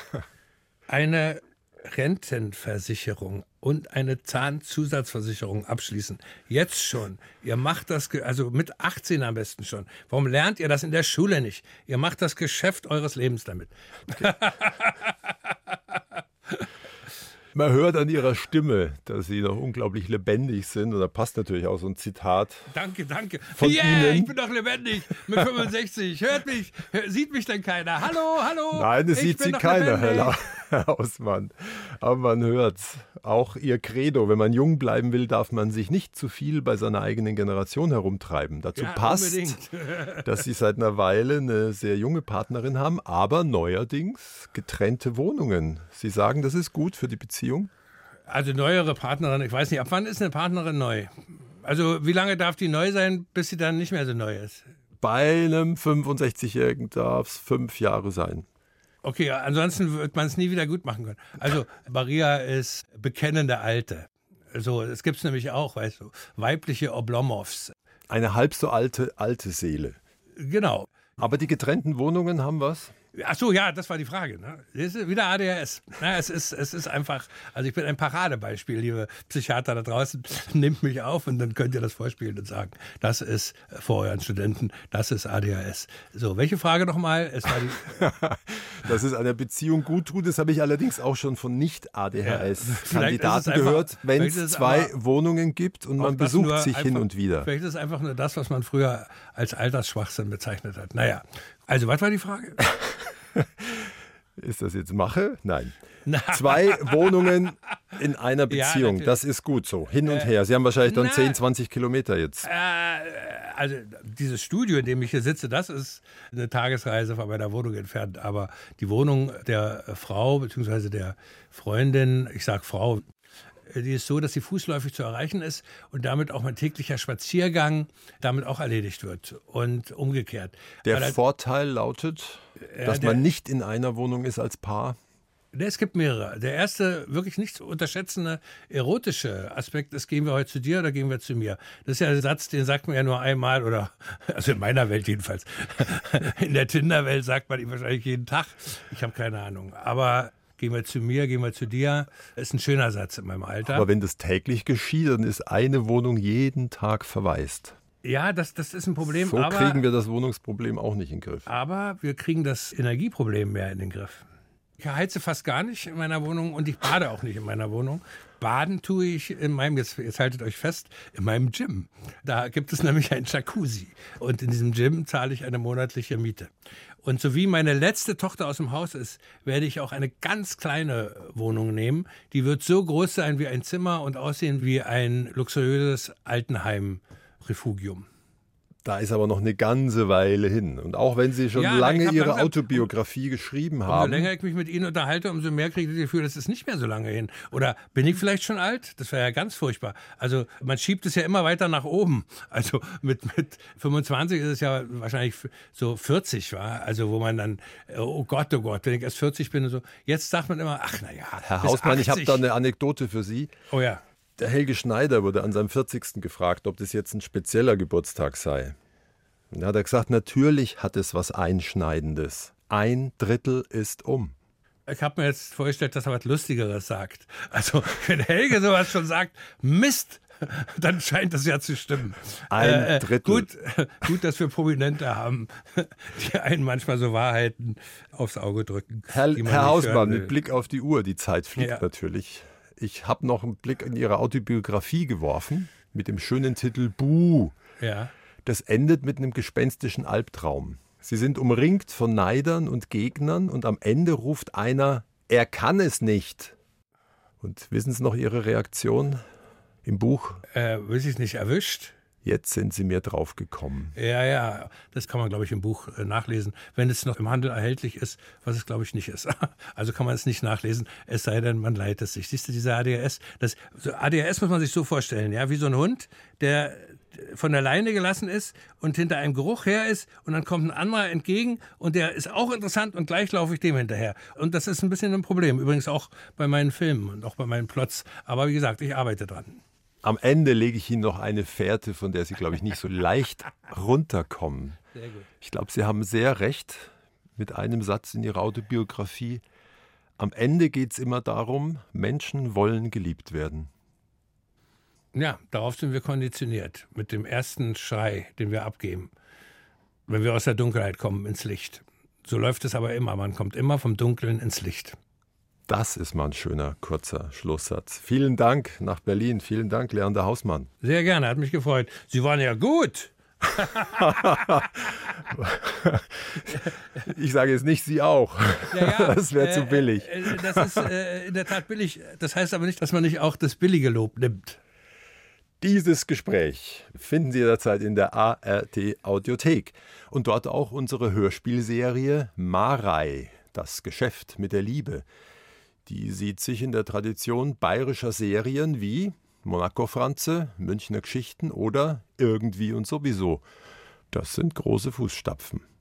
eine Rentenversicherung und eine Zahnzusatzversicherung abschließen. Jetzt schon. Ihr macht das, also mit 18 am besten schon. Warum lernt ihr das in der Schule nicht? Ihr macht das Geschäft eures Lebens damit. Okay. Man hört an Ihrer Stimme, dass Sie noch unglaublich lebendig sind. Und da passt natürlich auch so ein Zitat. Danke. Von Ihnen. Ich bin doch lebendig mit 65. Hört mich, sieht mich denn keiner? Hallo? Nein, es sieht Sie keiner, Herr Hausmann. Aber man hört's. Auch Ihr Credo, wenn man jung bleiben will, darf man sich nicht zu viel bei seiner eigenen Generation herumtreiben. Dazu passt, dass Sie seit einer Weile eine sehr junge Partnerin haben, aber neuerdings getrennte Wohnungen. Sie sagen, das ist gut für die Beziehung? Also neuere Partnerin, ich weiß nicht, ab wann ist eine Partnerin neu? Also wie lange darf die neu sein, bis sie dann nicht mehr so neu ist? Bei einem 65-Jährigen darf es 5 Jahre sein. Okay, ansonsten wird man es nie wieder gut machen können. Also Maria ist bekennende Alte. So, es gibt es nämlich auch, weißt du, weibliche Oblomovs. Eine halb so alte Seele. Genau. Aber die getrennten Wohnungen haben was? Ach so, ja, das war die Frage. Ne? Das ist wieder ADHS. Ja, es ist einfach, also ich bin ein Paradebeispiel, liebe Psychiater da draußen. Nehmt mich auf und dann könnt ihr das vorspielen und sagen, das ist vor euren Studenten, das ist ADHS. So, welche Frage nochmal? Dass es einer Beziehung gut tut, das habe ich allerdings auch schon von Nicht-ADHS-Kandidaten gehört, wenn es 2 Wohnungen gibt und man besucht sich hin und wieder. Vielleicht ist es einfach nur das, was man früher als Altersschwachsinn bezeichnet hat. Naja, also was war die Frage? Ist das jetzt Mache? Nein. 2 Wohnungen in einer Beziehung, ja, das ist gut so. Hin und her. Sie haben wahrscheinlich dann 10, 20 Kilometer jetzt. Also dieses Studio, in dem ich hier sitze, das ist eine Tagesreise von meiner Wohnung entfernt. Aber die Wohnung der Frau bzw. der Freundin, ich sage Frau, die ist so, dass sie fußläufig zu erreichen ist und damit auch mein täglicher Spaziergang damit auch erledigt wird und umgekehrt. Der Vorteil lautet, dass man nicht in einer Wohnung ist als Paar? Es gibt mehrere. Der erste, wirklich nicht zu unterschätzende erotische Aspekt ist, gehen wir heute zu dir oder gehen wir zu mir? Das ist ja ein Satz, den sagt man ja nur einmal oder, also in meiner Welt jedenfalls. In der Tinder-Welt sagt man ihn wahrscheinlich jeden Tag. Ich habe keine Ahnung. Aber gehen wir zu mir, gehen wir zu dir, ist ein schöner Satz in meinem Alter. Aber wenn das täglich geschieht, dann ist eine Wohnung jeden Tag verwaist. Ja, das ist ein Problem. So kriegen wir das Wohnungsproblem auch nicht in den Griff. Aber wir kriegen das Energieproblem mehr in den Griff. Ich heize fast gar nicht in meiner Wohnung und ich bade auch nicht in meiner Wohnung. Baden tue ich in meinem, jetzt haltet euch fest, in meinem Gym. Da gibt es nämlich ein Jacuzzi. Und in diesem Gym zahle ich eine monatliche Miete. Und so wie meine letzte Tochter aus dem Haus ist, werde ich auch eine ganz kleine Wohnung nehmen. Die wird so groß sein wie ein Zimmer und aussehen wie ein luxuriöses Altenheim-Refugium. Da ist aber noch eine ganze Weile hin. Und auch wenn Sie schon lange Ihre Autobiografie geschrieben haben. Umso länger ich mich mit Ihnen unterhalte, umso mehr kriege ich das Gefühl, das ist nicht mehr so lange hin. Oder bin ich vielleicht schon alt? Das wäre ja ganz furchtbar. Also man schiebt es ja immer weiter nach oben. Also mit 25 ist es ja wahrscheinlich so 40, war. Also wo man dann, oh Gott, wenn ich erst 40 bin und so. Jetzt sagt man immer, ach naja. Herr Hausmann, ich habe da eine Anekdote für Sie. Oh ja. Der Helge Schneider wurde an seinem 40. gefragt, ob das jetzt ein spezieller Geburtstag sei. Und da hat er gesagt, natürlich hat es was Einschneidendes. 1/3 ist um. Ich habe mir jetzt vorgestellt, dass er was Lustigeres sagt. Also wenn Helge sowas schon sagt, Mist, dann scheint das ja zu stimmen. 1/3. Gut, dass wir Prominente haben, die einen manchmal so Wahrheiten aufs Auge drücken. Herr Hausmann, mit Blick auf die Uhr, die Zeit fliegt natürlich. Ich habe noch einen Blick in Ihre Autobiografie geworfen, mit dem schönen Titel Buh. Ja. Das endet mit einem gespenstischen Albtraum. Sie sind umringt von Neidern und Gegnern und am Ende ruft einer, er kann es nicht. Und wissen Sie noch Ihre Reaktion im Buch? Weiß ich nicht, erwischt? Jetzt sind Sie mir drauf gekommen. Ja, das kann man, glaube ich, im Buch nachlesen, wenn es noch im Handel erhältlich ist, was es, glaube ich, nicht ist. Also kann man es nicht nachlesen, es sei denn, man leiht es sich. Siehst du, diese ADHS, ADHS muss man sich so vorstellen, ja, wie so ein Hund, der von der Leine gelassen ist und hinter einem Geruch her ist und dann kommt ein anderer entgegen und der ist auch interessant und gleich laufe ich dem hinterher. Und das ist ein bisschen ein Problem, übrigens auch bei meinen Filmen und auch bei meinen Plots. Aber wie gesagt, ich arbeite dran. Am Ende lege ich Ihnen noch eine Fährte, von der Sie, glaube ich, nicht so leicht runterkommen. Sehr gut. Ich glaube, Sie haben sehr recht mit einem Satz in Ihrer Autobiografie. Am Ende geht es immer darum, Menschen wollen geliebt werden. Ja, darauf sind wir konditioniert, mit dem ersten Schrei, den wir abgeben, wenn wir aus der Dunkelheit kommen ins Licht. So läuft es aber immer, man kommt immer vom Dunkeln ins Licht. Das ist mal ein schöner, kurzer Schlusssatz. Vielen Dank nach Berlin. Vielen Dank, Leander Hausmann. Sehr gerne, hat mich gefreut. Sie waren ja gut. Ich sage jetzt nicht Sie auch. Ja, das wäre zu billig. Das ist in der Tat billig. Das heißt aber nicht, dass man nicht auch das billige Lob nimmt. Dieses Gespräch finden Sie jederzeit in der ARD Audiothek. Und dort auch unsere Hörspielserie Marei, das Geschäft mit der Liebe. Die sieht sich in der Tradition bayerischer Serien wie Monaco Franze, Münchner Geschichten oder Irgendwie und sowieso. Das sind große Fußstapfen.